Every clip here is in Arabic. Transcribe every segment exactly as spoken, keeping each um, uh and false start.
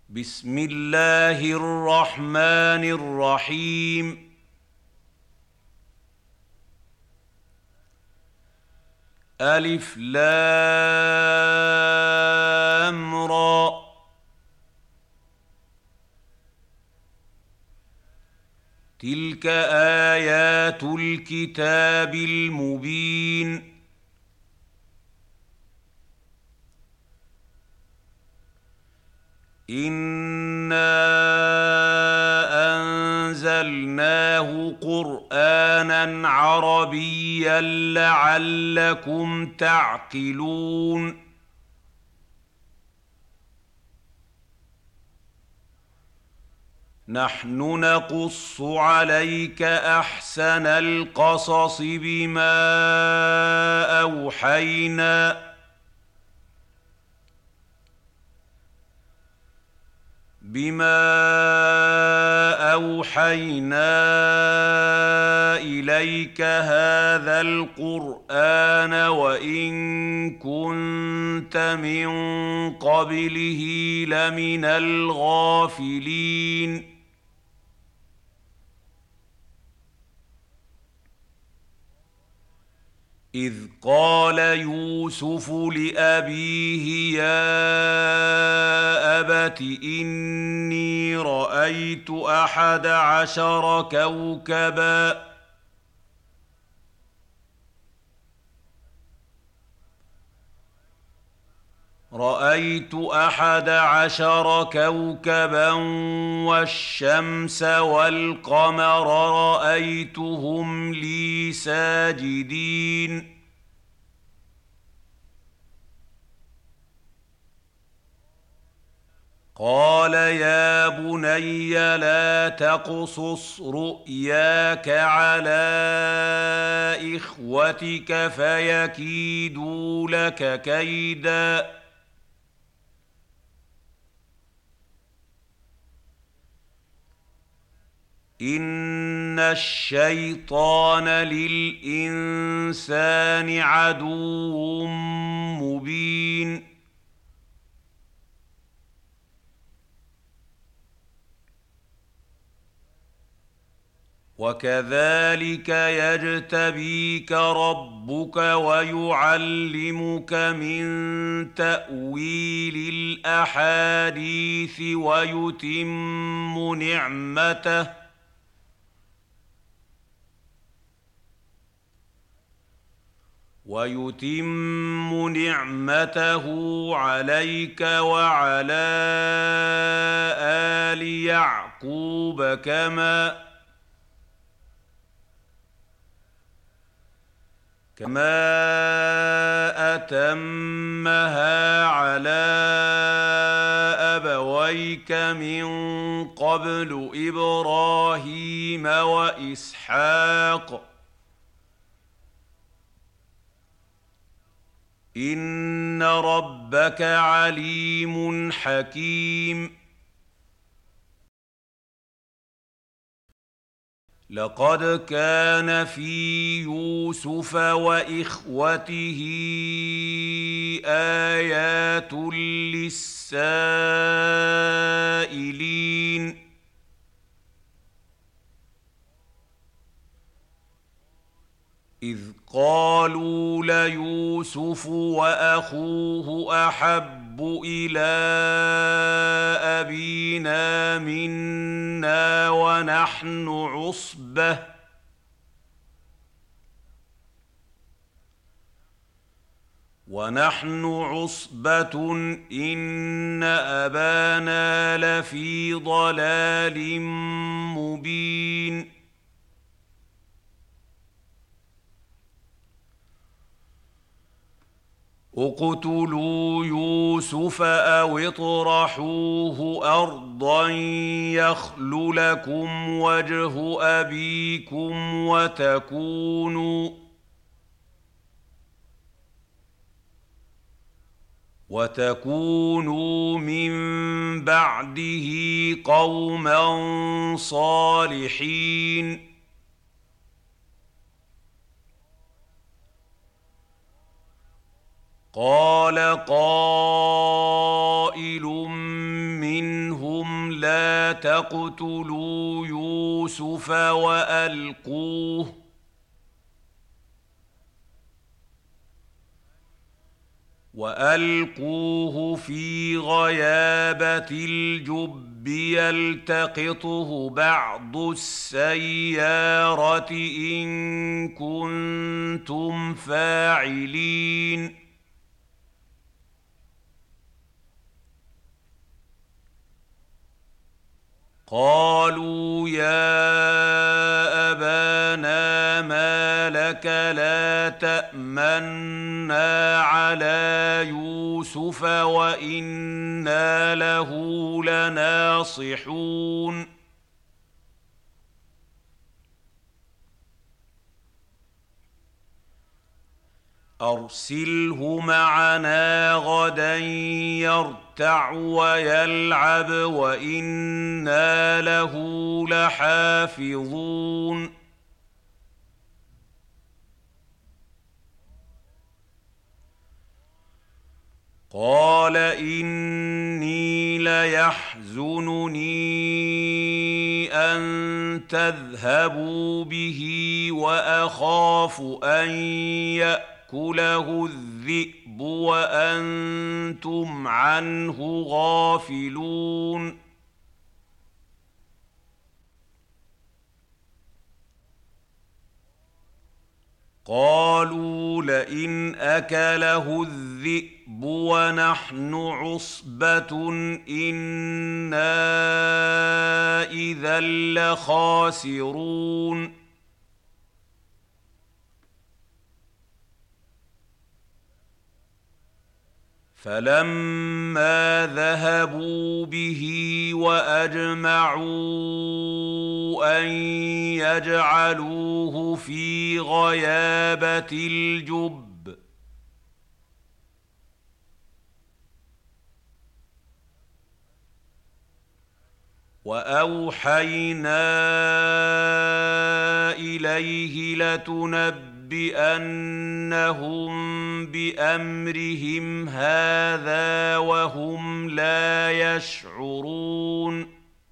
بسم الله الرحمن الرحيم. ألف لام را. تلك آيات الكتاب المبين. إنا أنزلناه قرآنا عربيا لعلكم تعقلون. نحن نقص عليك أحسن القصص بما أوحينا بما أوحينا إليك هذا القرآن وإن كنت من قبله لمن الغافلين. إذ قال يوسف لأبيه يا أبت إني رأيت أحد عشر كوكبا رأيت أحد عشر كوكبا والشمس والقمر رأيتهم لي ساجدين. قال يا بني لا تقصص رؤياك على إخوتك فيكيدوا لك كيدا إن الشيطان للإنسان عدو مبين. وكذلك يجتبيك ربك ويعلمك من تأويل الأحاديث ويتم نعمته ويتم نعمته عليك وعلى آل يعقوب كما كما أتمها على أبويك من قبل إبراهيم وإسحاق إن ربك عليم حكيم. لقد كان في يوسف وإخوته آيات للسائلين. إذ قالوا ليوسف وأخوه أحب إلى أبينا منا ونحن عصبة ونحن عصبة إن أبانا لفي ضلال مبين. اقتلوا يوسف أو اطرحوه أرضا يخل لكم وجه أبيكم وتكونوا وتكونوا من بعده قوما صالحين. قال قائل منهم لا تقتلوا يوسف وألقوه وألقوه في غيابة الجب يلتقطه بعض السيارة إن كنتم فاعلين قالوا يا أبانا ما لك لا تأمنا على يوسف وإنا له لناصحون أرسله معنا غدا يرتع ويلعب وإنا له لحافظون قال إني ليحزنني أن تذهبوا به وأخاف أن يأكله الذئب وأنتم عنه غافلون قالوا لئن أكله الذئب ونحن عصبة إنا إذا لخاسرون فلما ذهبوا به وأجمعوا أن يجعلوه في غيابة الجب وأوحينا إليه لتنبئنهم بأمرهم هذا وهم لا يشعرون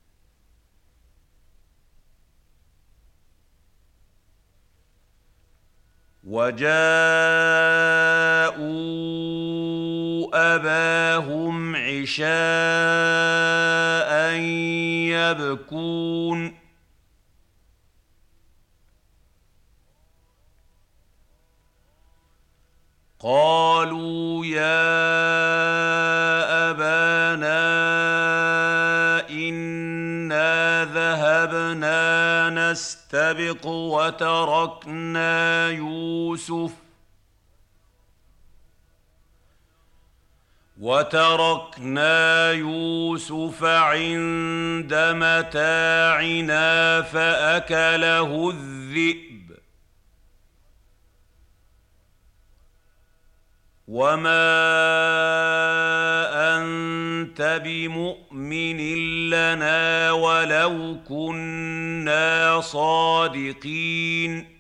وجاءوا أباهم عشاء يبكون قالوا يا أبانا إنا ذهبنا نستبق وتركنا يوسف وتركنا يوسف عند متاعنا فأكله الذئب وما أنت بمؤمن لنا ولو كنا صادقين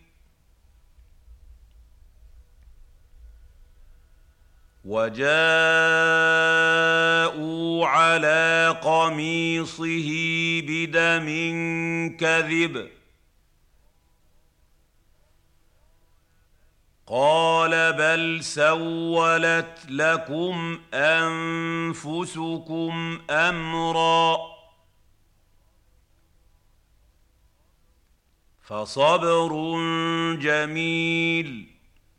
وجاءوا على قميصه بدم كذب قال بل سولت لكم أنفسكم أمرا فصبر جميل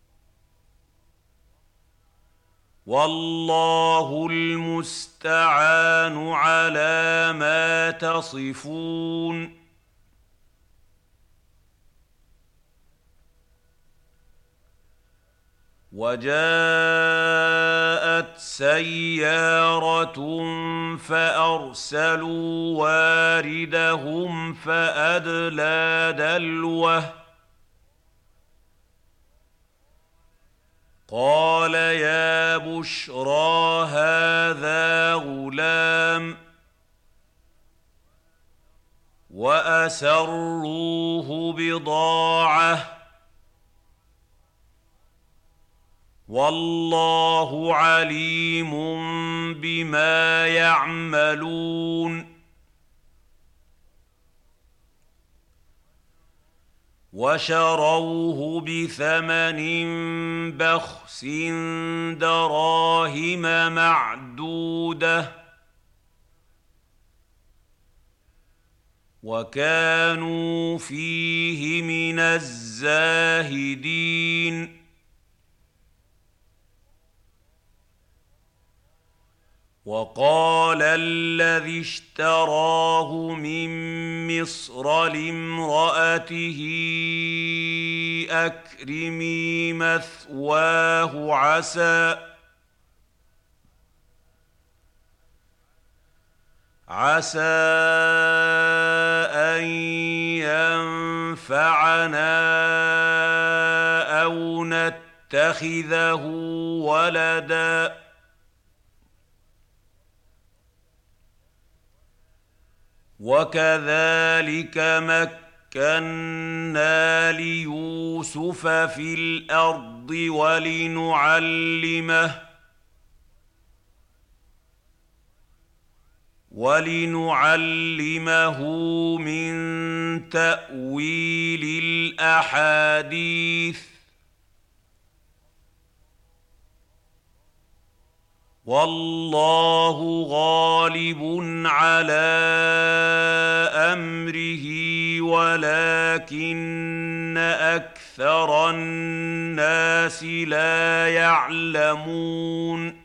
والله المستعان على ما تصفون وجاءت سيارة فأرسلوا واردهم فأدلى دلوه قال يا بشرى هذا غلام وأسروه بضاعة والله عليم بما يعملون وشروه بثمن بخس دراهم معدوده وكانوا فيه من الزاهدين وقال الذي اشتراه من مصر لامرأته أكرمي مثواه عسى عسى أن ينفعنا أو نتخذه ولداً وكذلك مكنا ليوسف في الأرض ولنعلمه ولنعلمه من تأويل الأحاديث والله غالب على أمره ولكن أكثر الناس لا يعلمون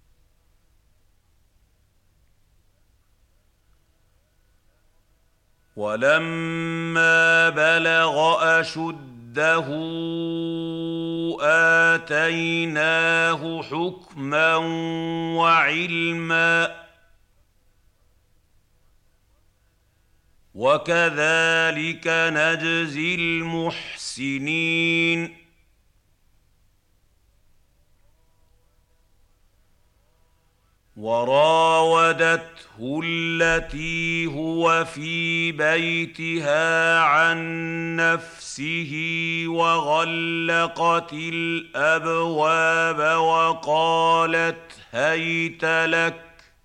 ولما بلغ أشده آتيناه حكما وعلما وكذلك نجزي المحسنين وراودته التي هو في بيتها عن نفسه وغلقت الأبواب وقالت هيت لك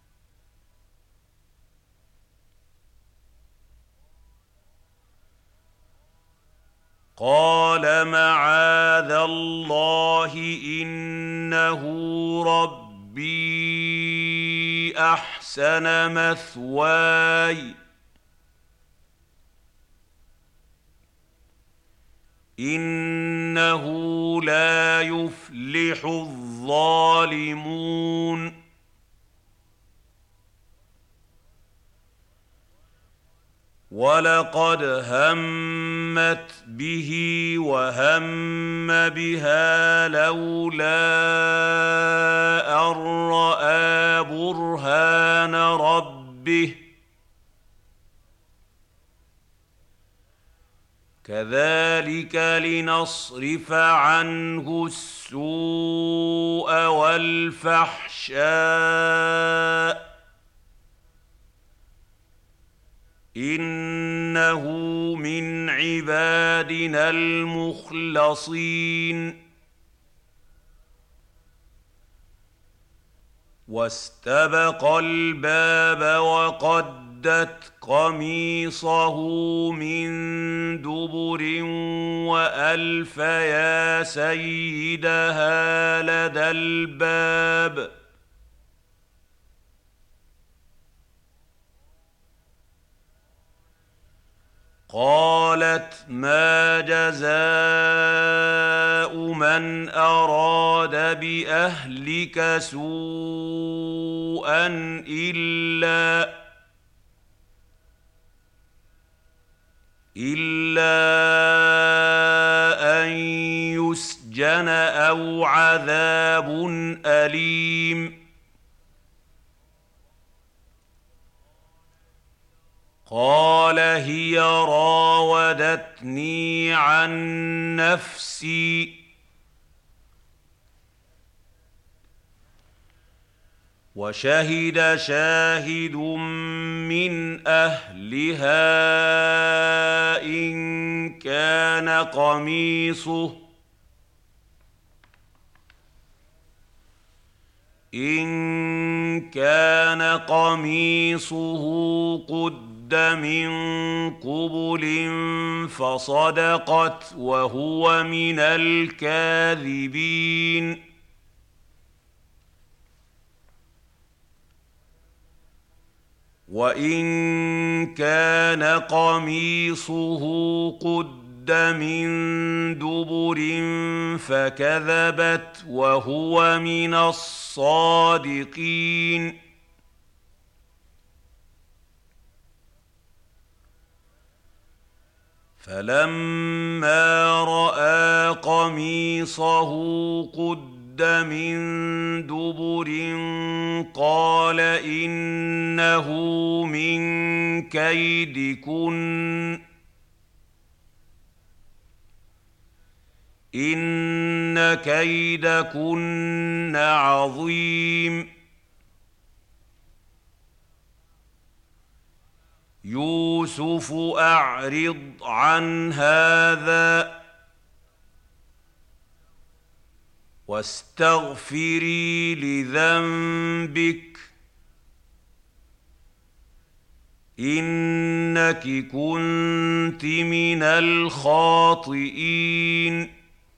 قال معاذ الله إنه ربي أحسن مثواي إنه لا يفلح الظالمون ولقد همت به وهم بها لولا أن رأى برهان ربه كذلك لنصرف عنه السوء والفحشاء إنه من عبادنا المخلصين واستبق الباب وقدت قميصه من دبر وألف يا سيدها لدى الباب قالت ما جزاء من أراد بأهلك سوءا إلا إلا أن يسجن أو عذاب أليم قال هي راودتني عن نفسي وشهد شاهد من أهلها إن كان قميصه إن كان قميصه قد من قبل فصدقت وهو من الكاذبين وإن كان قميصه قد من دبر فكذبت وهو من الصادقين فلما رأى قميصه قد من دبر قال إنه من كيدكن إن كيدكن عظيم يوسف أعرض عن هذا واستغفري لذنبك إنك كنت من الخاطئين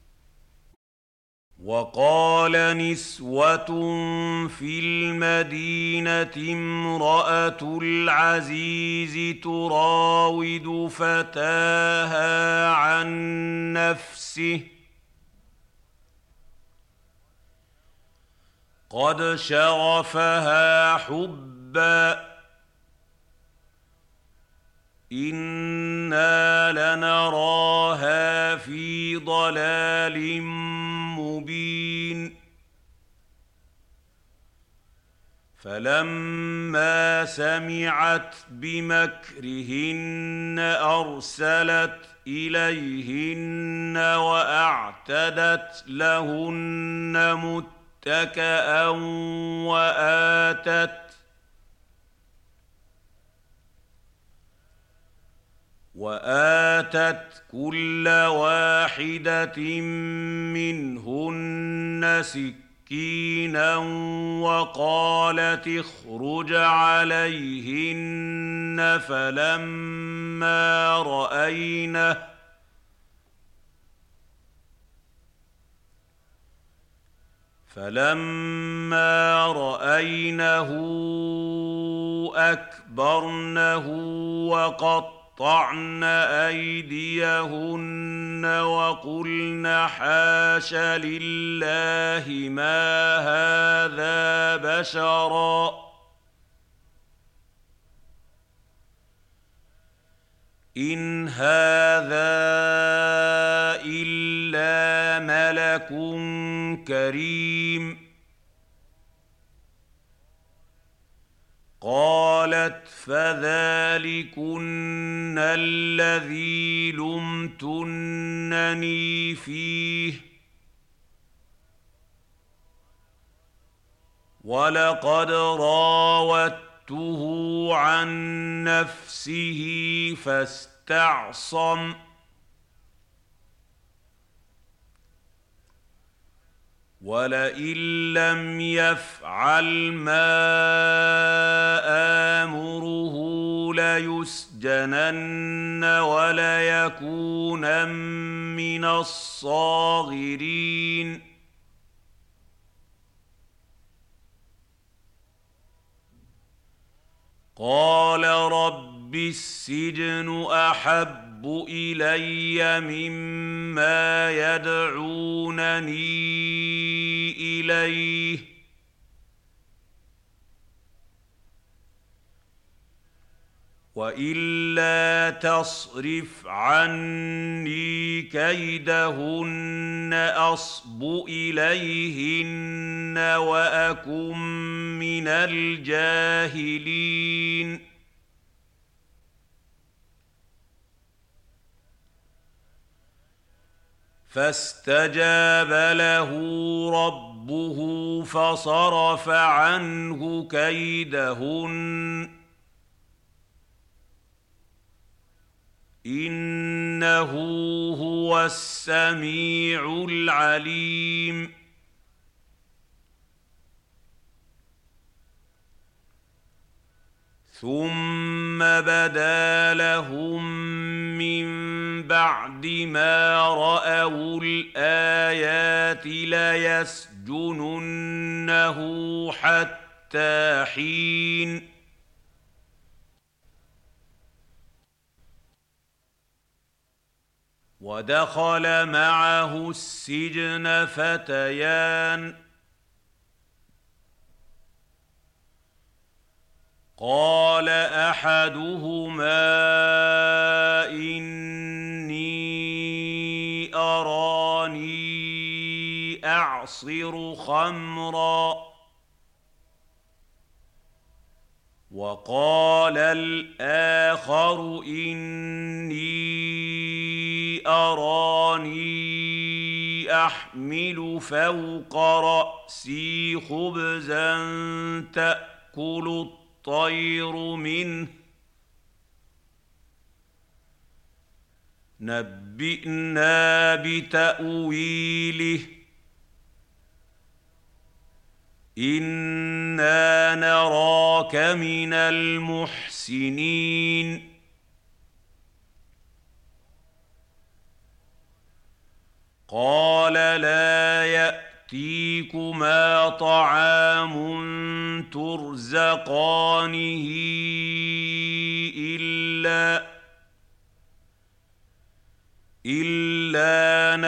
وقال نسوة في المدينة امرأة العزيز تراود فتاها عن نفسه قد شغفها حبا إنا لنراها في ضلال مبين فلما سمعت بمكرهن أرسلت إليهن وأعتدت لهن متكئا وآتت وآتت كل واحدة منهن سكينا وقالت اخرج عليهن فلما رأينه فلما رأينه أكبرنه وقط قطعن أيديهن وقلن حاش لله ما هذا بشرا إن هذا إلا ملك كريم قالت فذلكن الذي لمتنني فيه ولقد راودته عن نفسه فاستعصم ولئن لم يفعل ما آمره ليسجنن وليكونن من الصاغرين قال رب السجن أحب إلي مما يدعونني إليه وإلا تصرف عني كيدهن أصب إليهن وأكن من الجاهلين فاستجاب له ربه فصرف عنه كيدهن إنه هو السميع العليم ثم بدا لهم من بعد ما رأوا الآيات ليسجننه حتى حين ودخل معه السجن فتيان قال أحدهما إني أراني أعصر خمرا وقال الآخر إني أراني أحمل فوق رأسي خبزا تأكل الطير منه نبئنا بتأويله إنا نراك من المحسنين قال لا يأتيكما طعام ترزقانه إلا إلا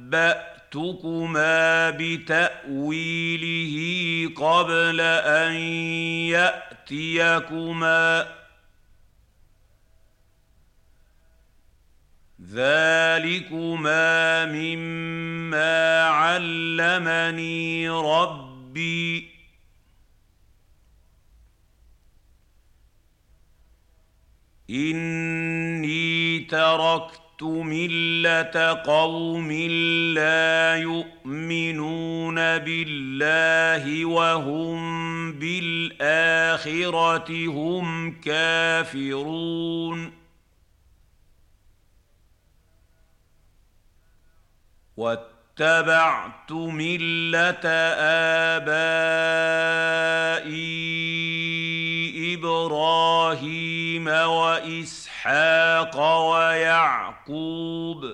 نبأتكما بتأويله قبل أن يأتيكما ذلكما مما علمني ربي إني تركت ملة قوم لا يؤمنون بالله وهم بالآخرة هم كافرون واتبعت ملة آبائي إبراهيم وإسحاق ويعقوب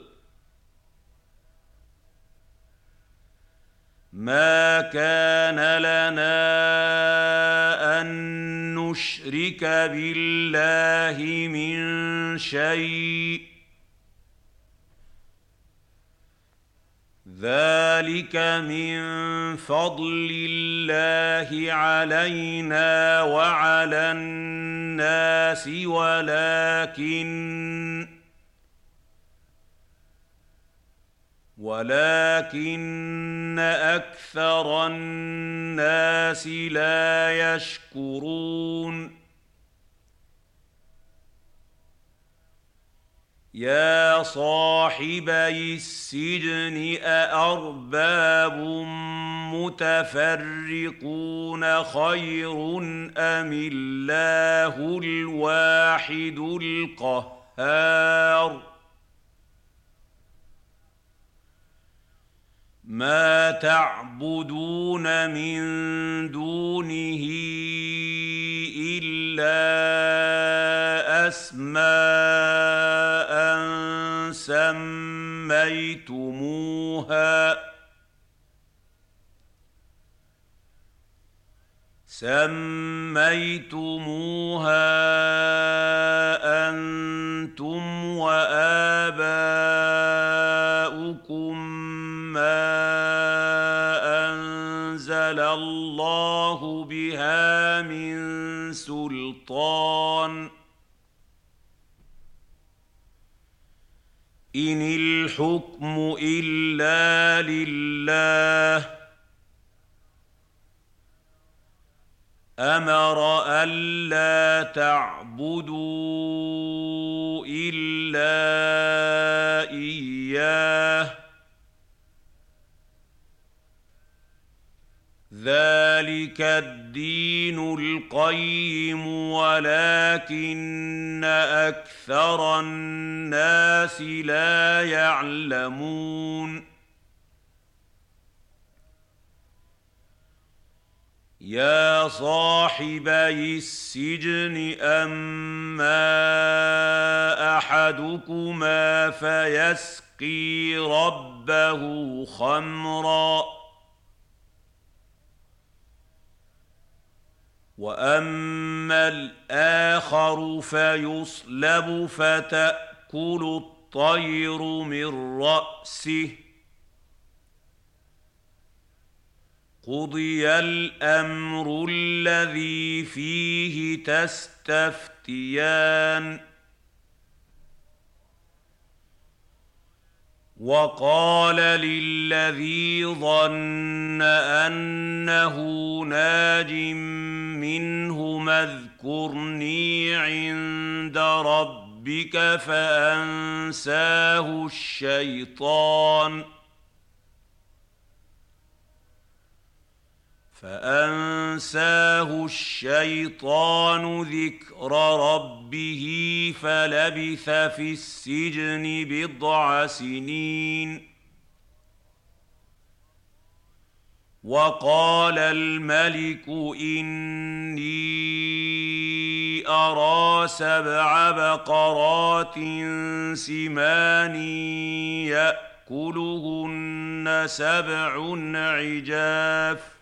ما كان لنا أن نشرك بالله من شيء ذلك من فضل الله علينا وعلى الناس ولكن ولكن أكثر الناس لا يشكرون يا صاحبي السجن أأرباب متفرقون خير أم الله الواحد القهار ما تعبدون من دونه إلا أسماء سميتموها سميتموها أنتم وآباؤكم ما أنزل الله بها من سلطان إن الحكم إلا لله أمر ألا تعبدوا إلا إياه ذلك الدين القيم ولكن أكثر الناس لا يعلمون يا صاحبي السجن أما أحدكما فيسقي ربه خمرا وأما الآخر فيصلب فتأكل الطير من رأسه قضي الأمر الذي فيه تستفتيان وقال للذي ظن أنه ناج منهما اذكرني عند ربك فأنساه الشيطان فأنساه الشيطان ذكر ربه فلبث في السجن بضع سنين وقال الملك إني أرى سبع بقرات سمان يأكلهن سبع عجاف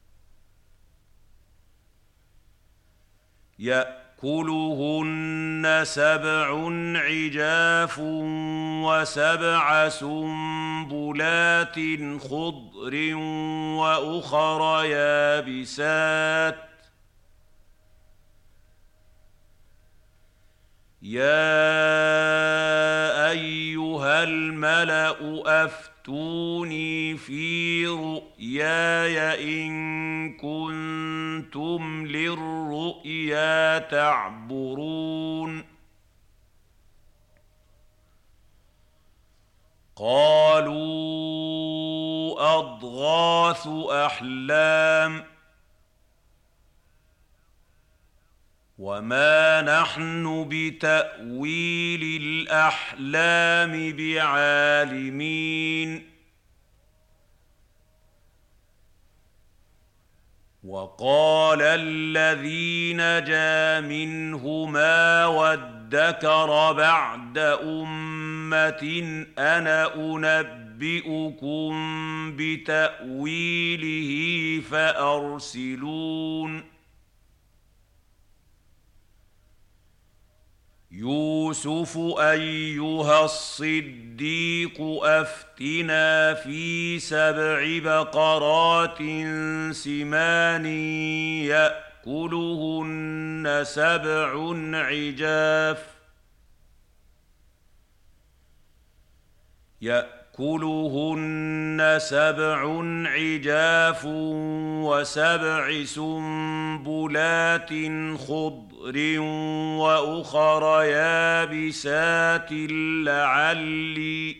يأكلهن سبع عجاف وسبع سنبلات خضر وأخر يابسات يا أيها الملأ أفتوني في رؤياي إن كنتم للرؤيا تعبرون قالوا أضغاث أحلام وما نحن بتأويل الأحلام بعالمين وقال الذي نجا منهما وادكر بعد أمة أنا أنبئكم بتأويله فأرسلون يوسف أيها الصديق أفتنا في سبع بقرات سمان يأكلهن سبع عجاف يأكلهن سبع عجاف وسبع سنبلات خضر وأخر يابسات لعلي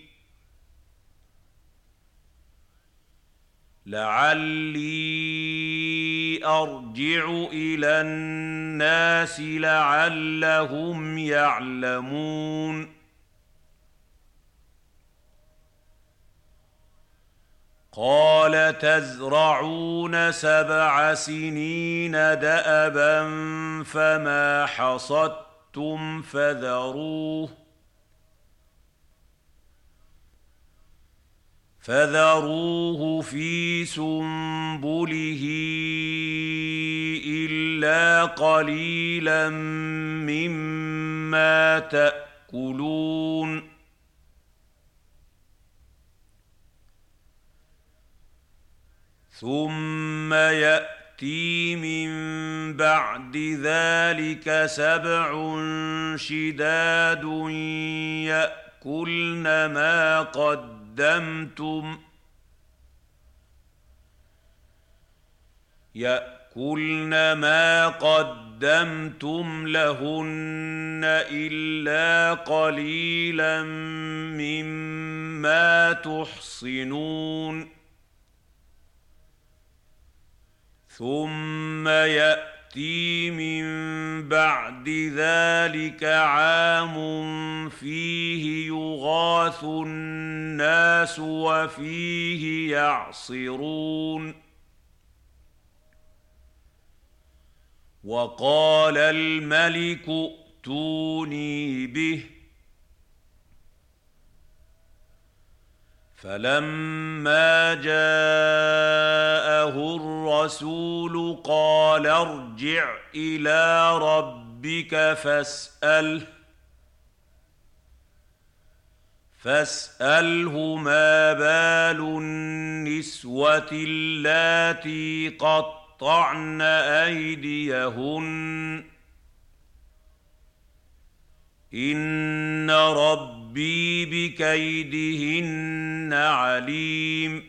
لعلي أرجع إلى الناس لعلهم يعلمون قال تزرعون سبع سنين دأبا فما حصدتم فذروه فذروه في سنبله إلا قليلا مما تأكلون ثم يأتي من بعد ذلك سبع شداد يأكلن ما قدمتم يأكلن ما قدمتم لهن إلا قليلا مما تحصنون ثم يأتي من بعد ذلك عام فيه يغاث الناس وفيه يعصرون وقال الملك ائتوني به فلما جاءه الرسول قال ارجع إلى ربك فاسأله فاسأله ما بال النسوة اللاتي قطعن أيديهن إن ربي بكيدهن عليم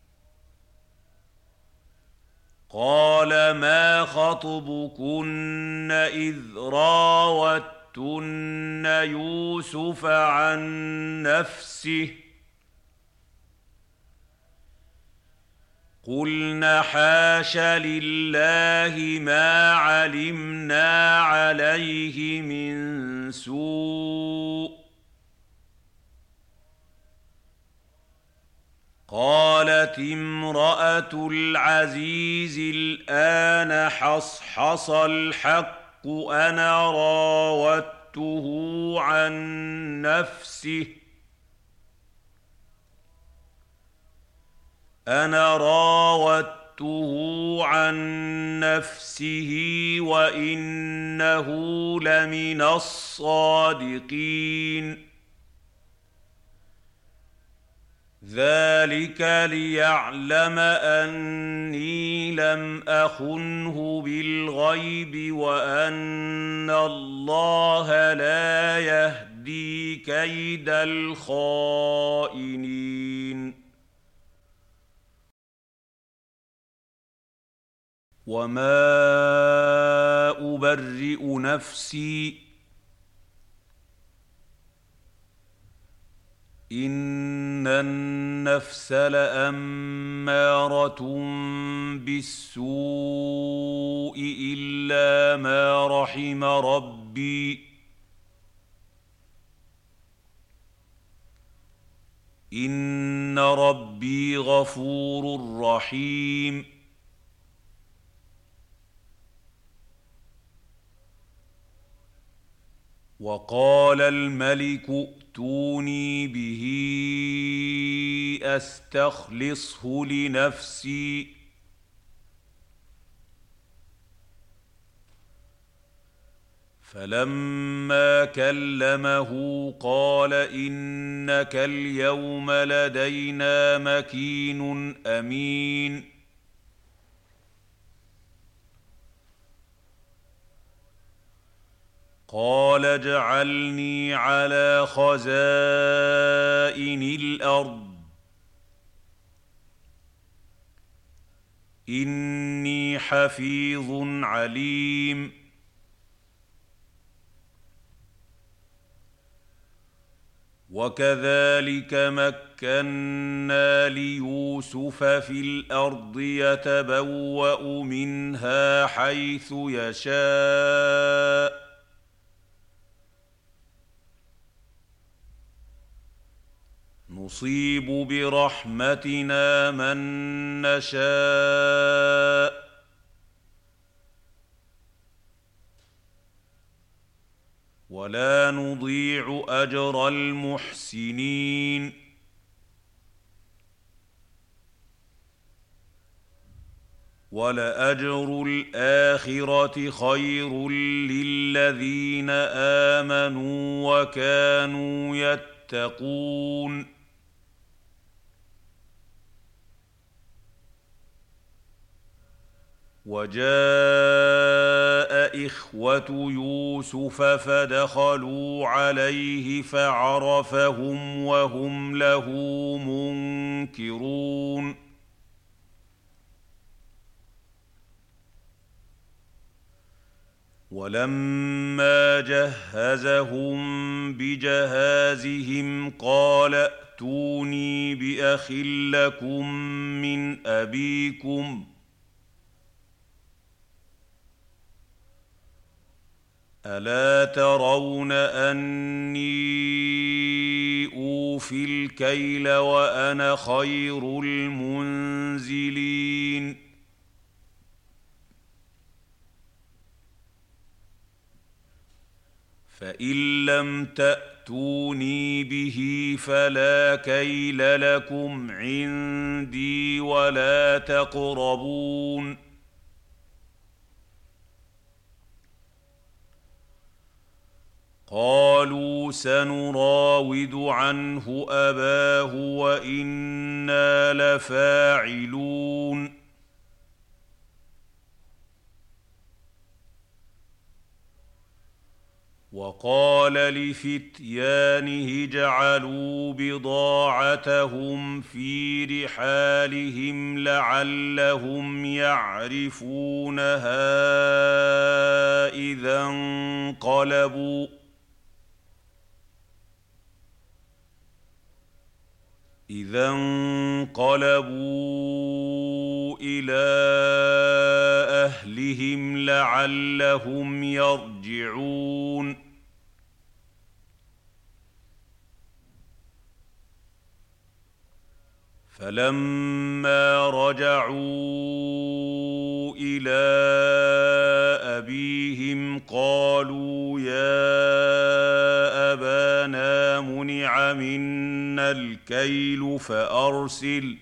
قال ما خطبكن إذ راوتن يوسف عن نفسه قلن حاش لله ما علمنا عليه من سوء قالت امرأة العزيز الآن حصحص الحق أنا راودته عن نفسه أنا راودته عن نفسه وإنه لمن الصادقين ذلك ليعلم أني لم أخنه بالغيب وأن الله لا يهدي كيد الخائنين وما أبرئ نفسي إن النفس لأمارة بالسوء إلا ما رحم ربي إن ربي غفور رحيم وقال الملك ائتوني به أستخلصه لنفسي فلما كلمه قال إنك اليوم لدينا مكين أمين قال اجعلني على خزائن الأرض إني حفيظ عليم وكذلك مكنا ليوسف في الأرض يتبوأ منها حيث يشاء نصيب برحمتنا من نشاء ولا نضيع أجر المحسنين ولأجر الآخرة خير للذين آمنوا وكانوا يتقون وجاء إخوة يوسف فدخلوا عليه فعرفهم وهم له منكرون ولما جهزهم بجهازهم قال ائتوني بأخ لكم من أبيكم ألا ترون أني أوفي الكيل وأنا خير المنزلين فإن لم تأتوني به فلا كيل لكم عندي ولا تقربون قالوا سنراود عنه أباه وإنا لفاعلون وقال لفتيانه اجعلوا بضاعتهم في رحالهم لعلهم يعرفونها إذا انقلبوا إذا انقلبوا إلى أهلهم لعلهم يرجعون فلما رجعوا إلى أبيهم قالوا يا أبانا منع منا الكيل فأرسل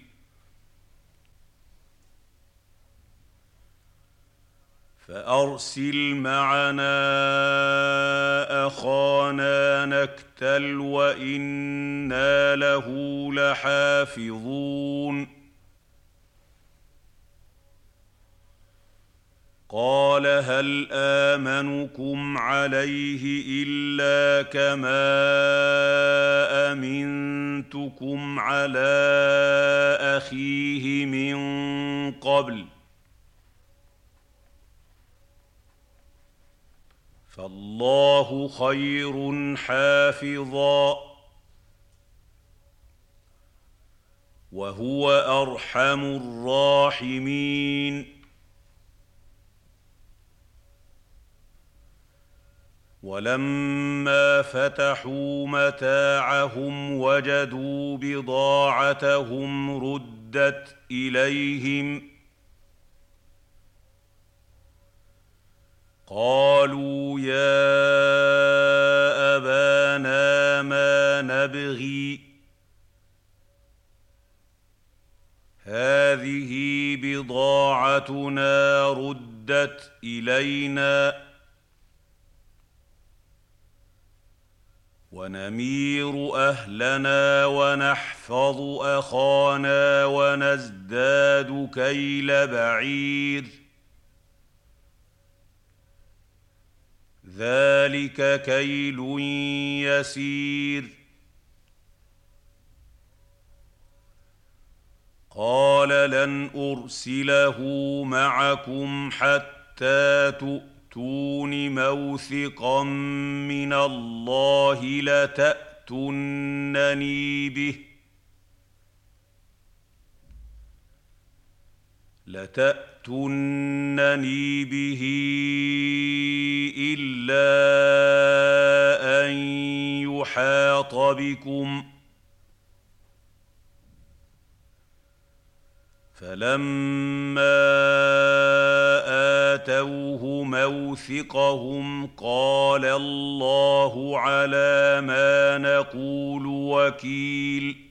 فأرسل معنا أخانا نكتل وإنا له لحافظون قال هل آمنكم عليه إلا كما أمنتكم على أخيه من قبل فالله خير حافظا وهو أرحم الراحمين ولما فتحوا متاعهم وجدوا بضاعتهم ردت إليهم قالوا يا أبانا ما نبغي هذه بضاعتنا ردت إلينا ونمير أهلنا ونحفظ أخانا ونزداد كيل بعير ذلك كيل يسير قال لن أرسله معكم حتى تؤتون موثقا من الله لتأتونني به لتأتونني به إلا أن يحاط بكم فلما آتوه موثقهم قال الله على ما نقول وكيل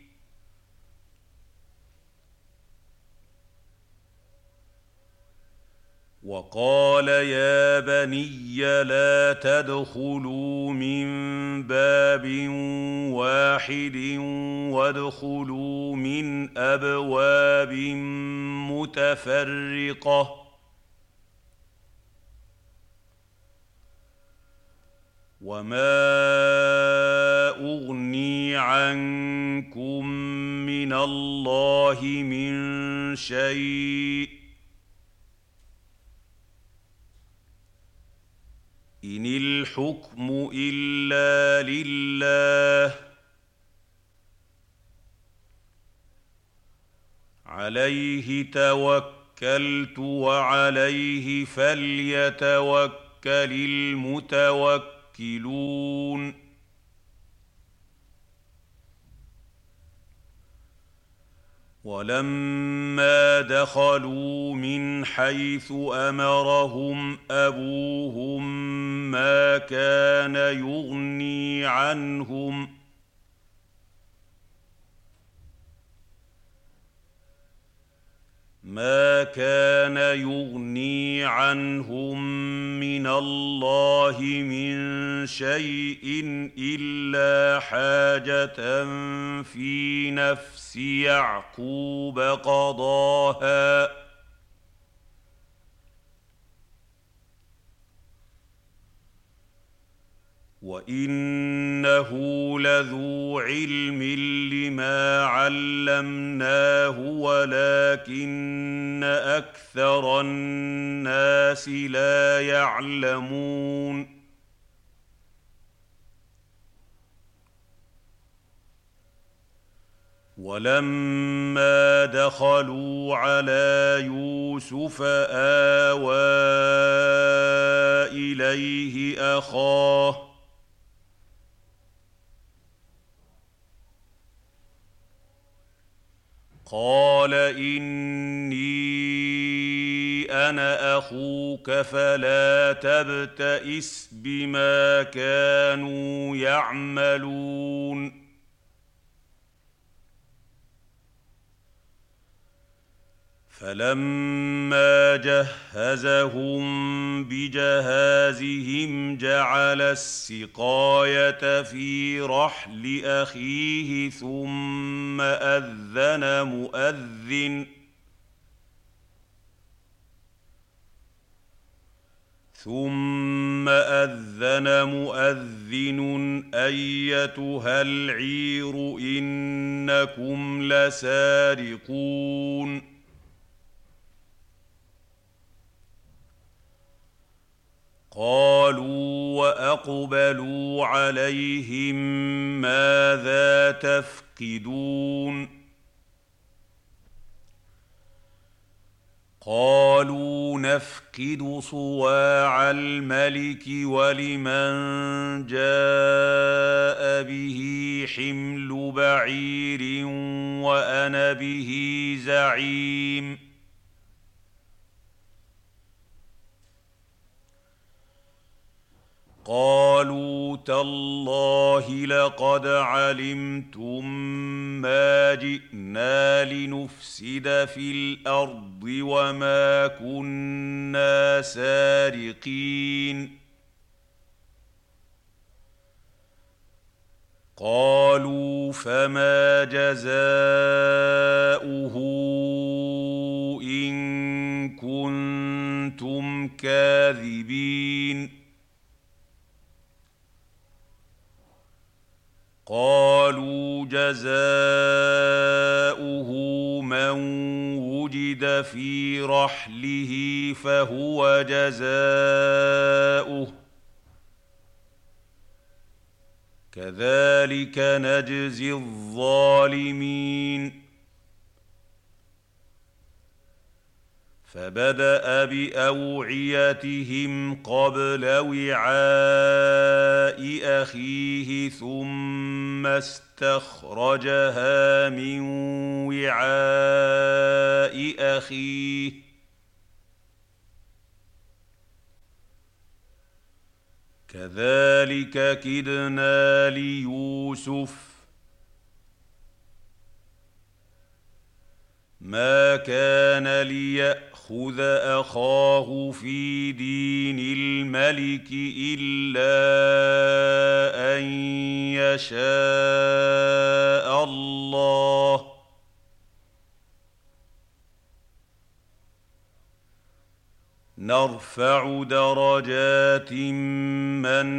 وقال يا بني لا تدخلوا من باب واحد وادخلوا من أبواب متفرقة وما أغني عنكم من الله من شيء إن الحكم إلا لله عليه توكلت وعليه فليتوكل المتوكلون ولما دخلوا من حيث امرهم ابوهم ما كان يغني عنهم ما كان يغني عنهم من الله من شيء إلا حاجة في نفس يعقوب قضاها وإنه لذو علم لما علمناه ولكن أكثر الناس لا يعلمون ولما دخلوا على يوسف آوى إليه أخاه قال إني أنا أخوك فلا تبتئس بما كانوا يعملون فلما جهزهم بجهازهم جعل السقاية في رحل أخيه ثم أذن مؤذن ثم أذن مؤذن أيتها العير إنكم لسارقون قالوا وأقبلوا عليهم ماذا تفقدون قالوا نفقد صواع الملك ولمن جاء به حمل بعير وأنا به زعيم قالوا تالله لقد علمتم ما جئنا لنفسد في الأرض وما كنا سارقين قالوا فما جزاؤه إن كنتم كاذبين قالوا جزاؤه من وجد في رحله فهو جزاؤه كذلك نجزي الظالمين فبدأ بأوعيتهم قبل وعاء أخيه ثم استخرجها من وعاء أخيه كذلك كدنا ليوسف ما كان ليأخذ أخاه في دين الملك إلا أن يشاء الله نرفع درجات من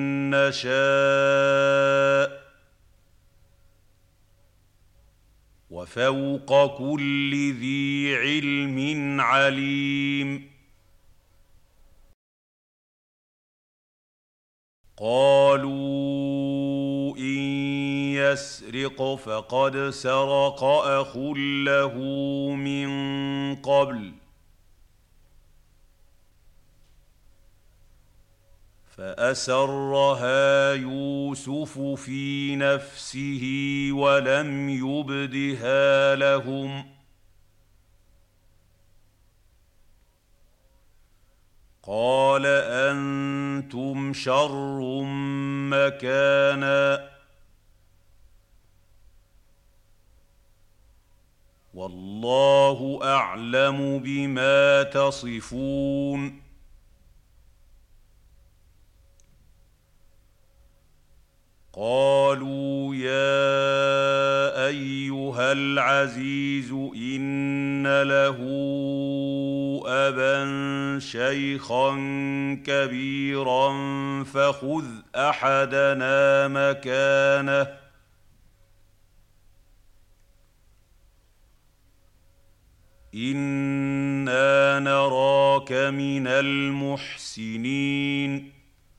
نشاء وفوق كل ذي علم عليم قالوا إن يسرق فقد سرق أخ له من قبل فاسرها يوسف في نفسه ولم يبدها لهم قال انتم شر مكانا والله اعلم بما تصفون قالوا يا ايها العزيز ان له ابا شيخا كبيرا فخذ احدنا مكانه انا نراك من المحسنين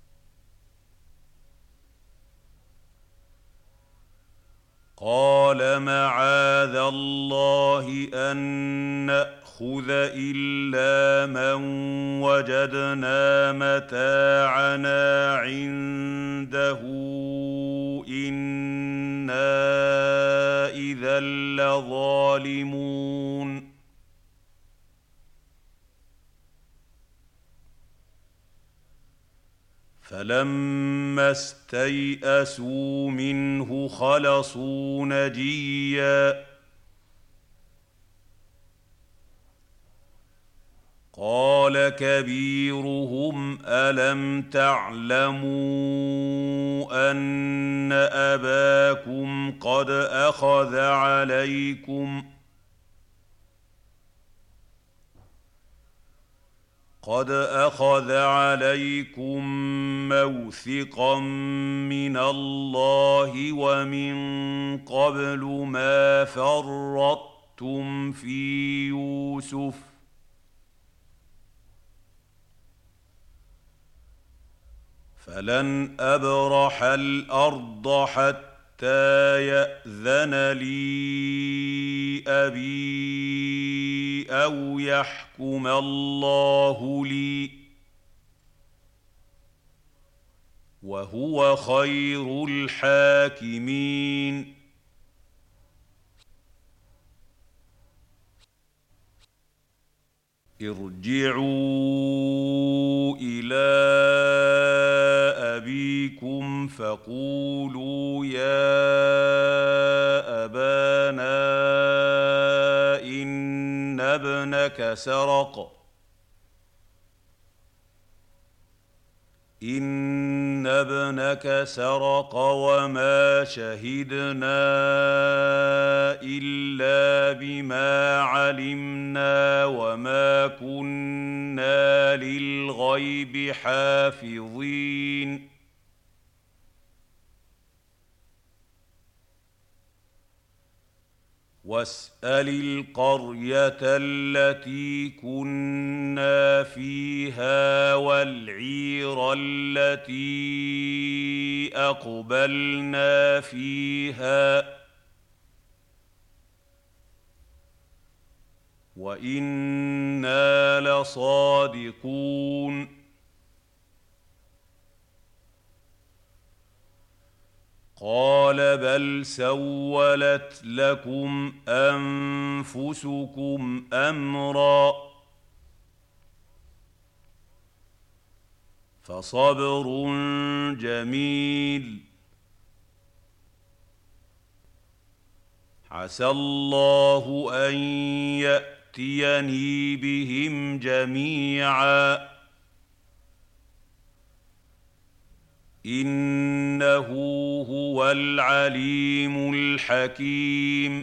قال معاذ الله ان ناخذ الا من وجدنا متاعنا عنده انا اذا لظالمون فلما استيئسوا منه خلصوا نجيا قال كبيرهم الم تعلموا ان اباكم قد اخذ عليكم قد أخذ عليكم موثقا من الله ومن قبل ما فرطتم في يوسف فلن أبرح الأرض حتى يأذن لي أبي أو يحكم الله لي وهو خير الحاكمين ارجعوا إلى أبيكم فقولوا يا أبانا إن ابنك سرق إن ابنك سرق وما شهدنا إلا بما علمنا وما كنا للغيب حافظين واسأل القرية التي كنا فيها والعير التي أقبلنا فيها وإنا لصادقون قال بل سولت لكم أنفسكم أمرا فصبر جميل عسى الله أن يأتيني بهم جميعا إنه هو العليم الحكيم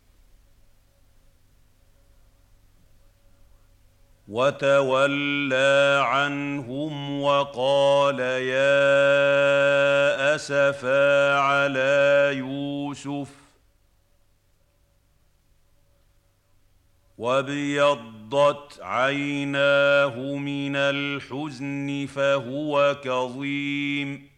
وتولى عنهم وقال يا أسفا على يوسف وابيضت عيناه من الحزن فهو كظيم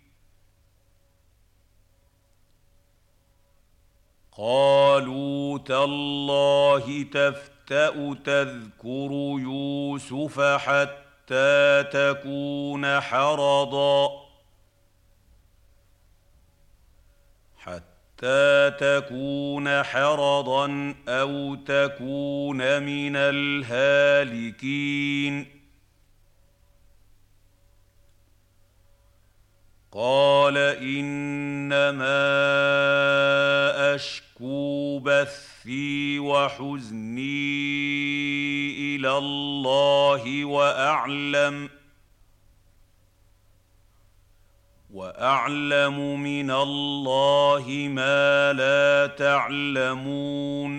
قالوا تالله تفتأ تذكر يوسف حتى حتى تكون حرضا حتى تكون حرضا أو تكون من الهالكين. قال إنما أشكو بثي وحزني إلى الله وأعلم وأعلم من الله ما لا تعلمون.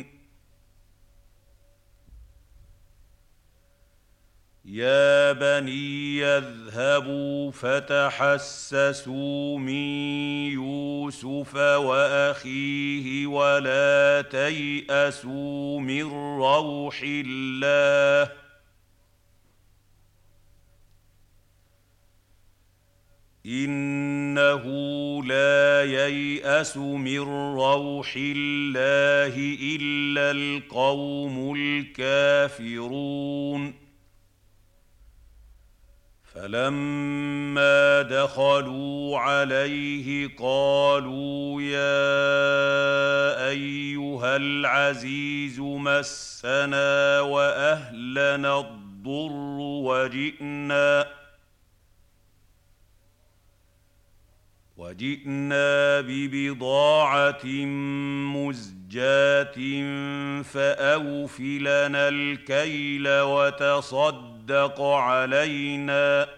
يا بني اذهبوا فتحسسوا من يوسف وأخيه ولا تيأسوا من روح الله إنه لا ييأس من روح الله إلا القوم الكافرون. فلما دخلوا عليه قالوا يا أيها العزيز مسنا وأهلنا الضر وجئنا وجئنا ببضاعة مزجاة فأوف لنا الكيل وتصدق علينا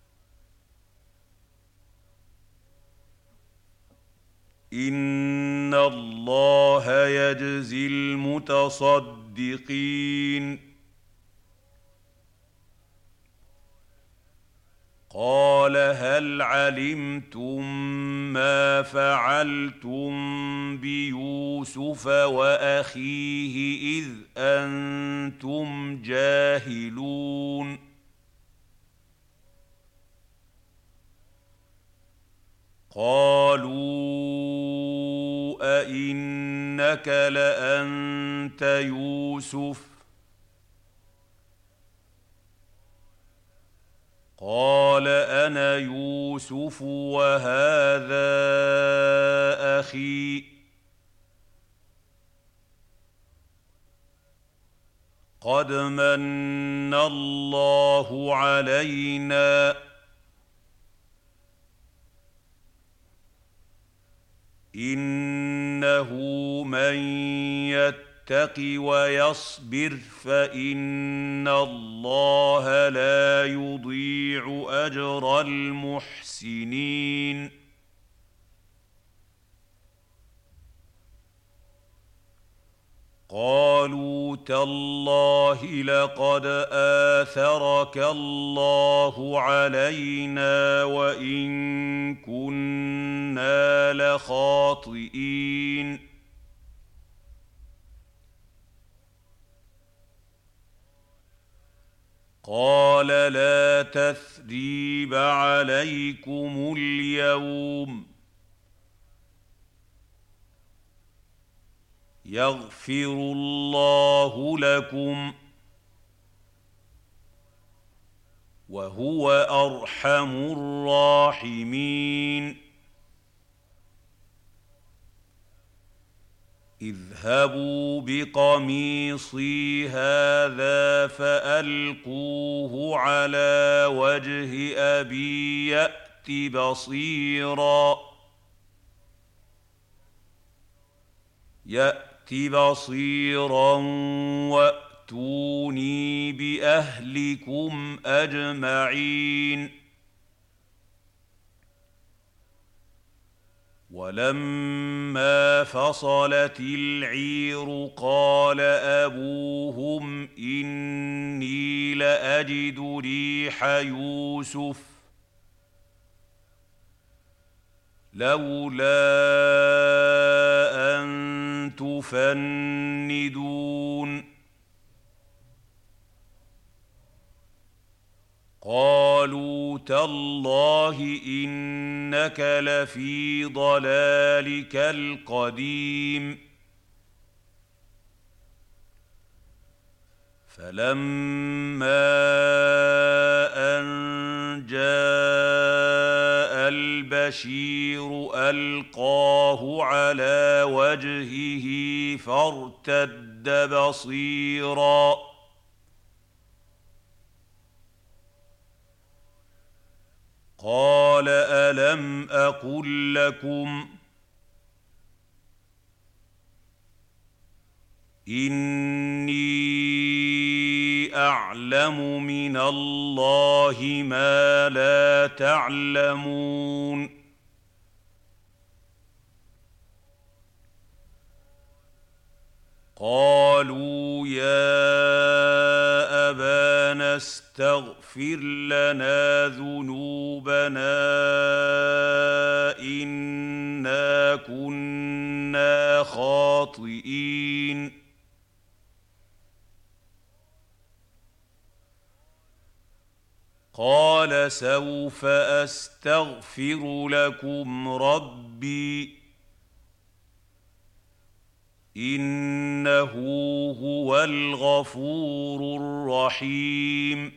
إن الله يجزي المتصدقين. قال هل علمتم ما فعلتم بيوسف وأخيه إذ أنتم جاهلون. قالوا أئنك لأنت يوسف قال أنا يوسف وهذا أخي قد من الله علينا إنه من يتق ويصبر فإن الله لا يضيع أجر المحسنين. قالوا تالله لقد آثرك الله علينا وإن كنا لخاطئين. قال لا تثريب عليكم اليوم يغفر الله لكم وهو أرحم الراحمين. اذهبوا بقميصي هذا فألقوه على وجه أبي يأت بصيرا يأت بصيرا وأتوني بأهلكم أجمعين. ولما فصلت العير قال أبوهم إني لأجد ريح يوسف لولا أن تفندون. قالوا تالله إنك لفي ضلالك القديم. فلما أن جاء البشير ألقاه على وجهه فارتد بصيرا قال ألم أقل لكم إني أعلم من الله ما لا تعلمون قالوا يا أبانا استغفر لنا ذنوبنا إنا كنا خاطئين قال سوف أستغفر لكم ربي إنه هو الغفور الرحيم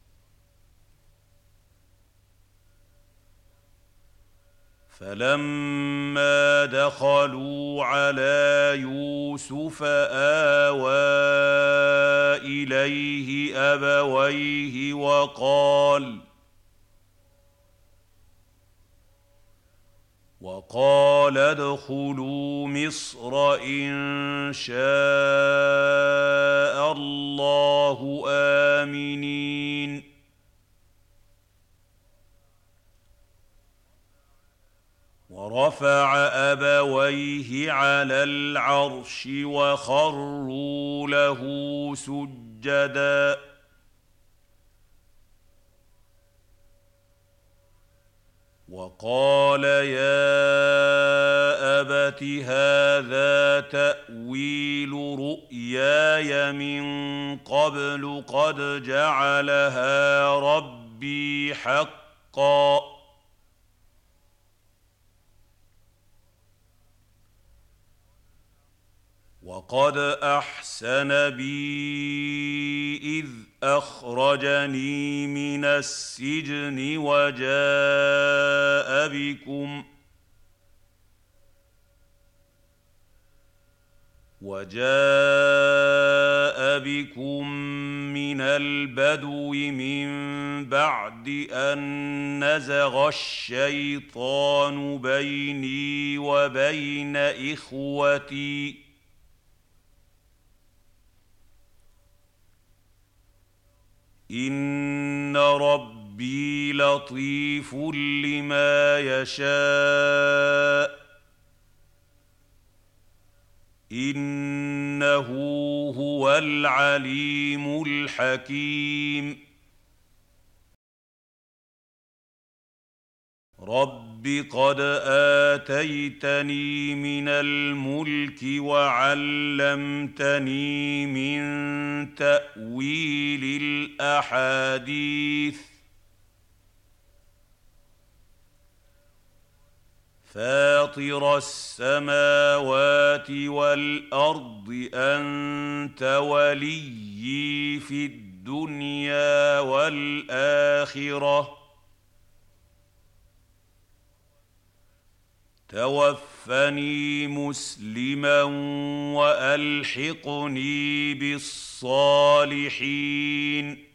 فلما دخلوا على يوسف آوى إليه أبويه وقال وقال ادخلوا مصر إن شاء الله آمنين ورفع أبويه على العرش وخروا له سجداً وقال يا أبت هذا تأويل رؤياي من قبل قد جعلها ربي حقا وقد أحسن بي إذ أخرجني من السجن وجاء بكم وجاء بكم من البدو من بعد أن نزغ الشيطان بيني وبين إخوتي إن ربي لطيف لما يشاء إنه هو العليم الحكيم رب قد آتيتني من الملك وعلمتني من تأويل الأحاديث فاطر السماوات والأرض أنت وليي في الدنيا والآخرة توفني مسلما وألحقني بالصالحين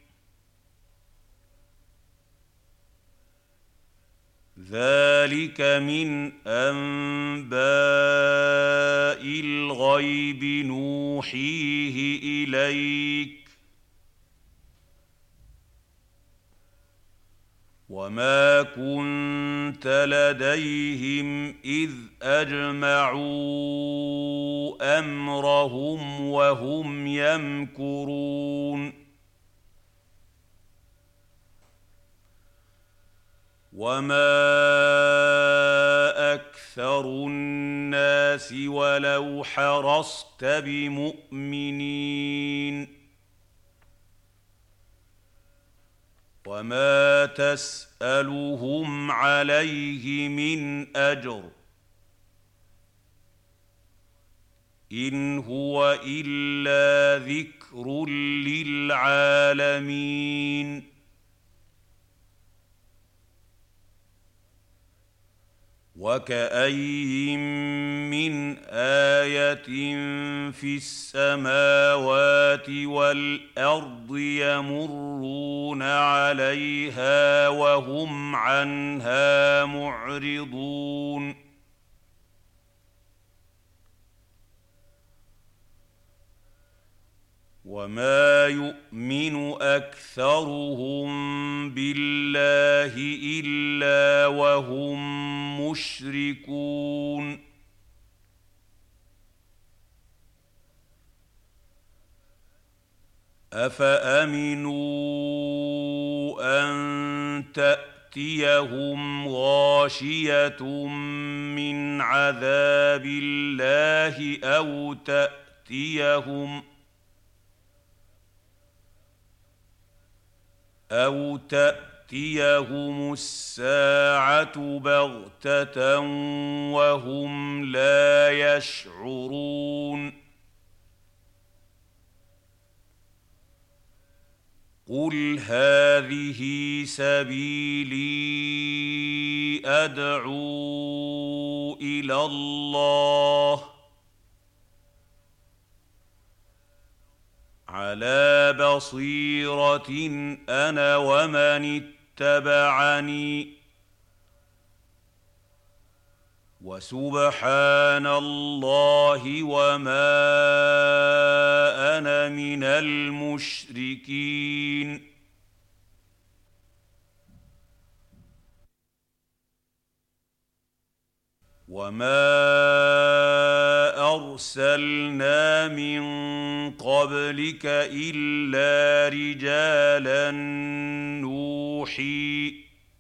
ذلك من أنباء الغيب نوحيه إليك وما كنت لديهم إذ أجمعوا أمرهم وهم يمكرون وما أكثر الناس ولو حرصت بمؤمنين وما تسألهم عليه من أجر إن هو إلا ذكر للعالمين وكأين من آية في السماوات والأرض يمرون عليها وهم عنها معرضون وما يؤمن أكثرهم بالله إلا وهم مشركون أفأمنوا أن تأتيهم غاشية من عذاب الله أو تأتيهم أو تأتيهم الساعة بغتة وهم لا يشعرون قل هذه سبيلي أدعو إلى الله على بصيرة أنا ومن اتبعني وسبحان الله وما أنا من المشركين وما أرسلنا من قبلك إلا رجالا نوحي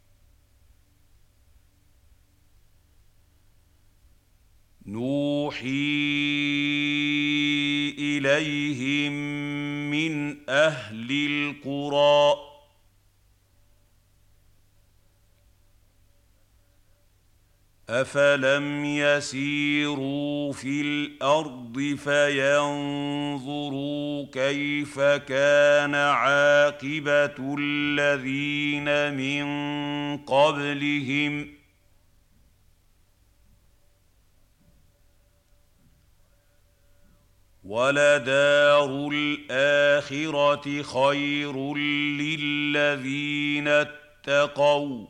نوحي إليهم من أهل القرى أفلم يسيروا في الأرض فينظروا كيف كان عاقبة الذين من قبلهم ولدار الآخرة خير للذين اتقوا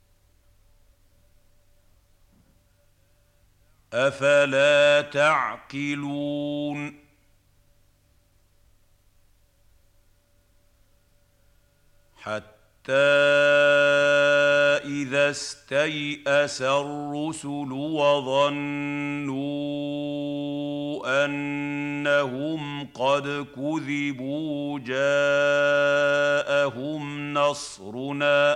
أفلا تعقلون حتى إذا استيأس الرسل وظنوا أنهم قد كذبوا جاءهم نصرنا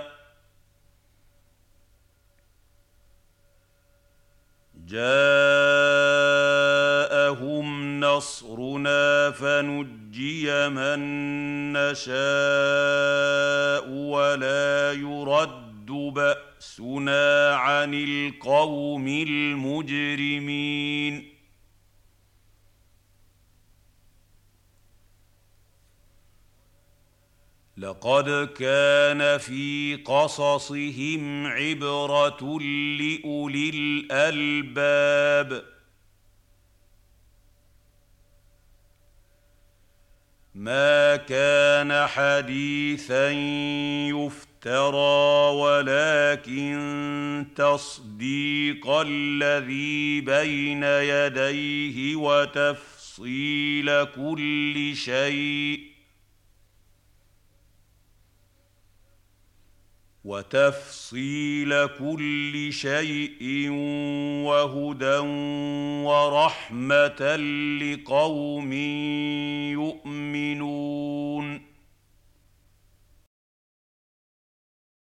جاءهم نصرنا فنجي من نشاء ولا يرد بأسنا عن القوم المجرمين لقد كان في قصصهم عبرة لأولي الألباب ما كان حديثا يفترى ولكن تصديق الذي بين يديه وتفصيل كل شيء وتفصيل كل شيء وهدى ورحمة لقوم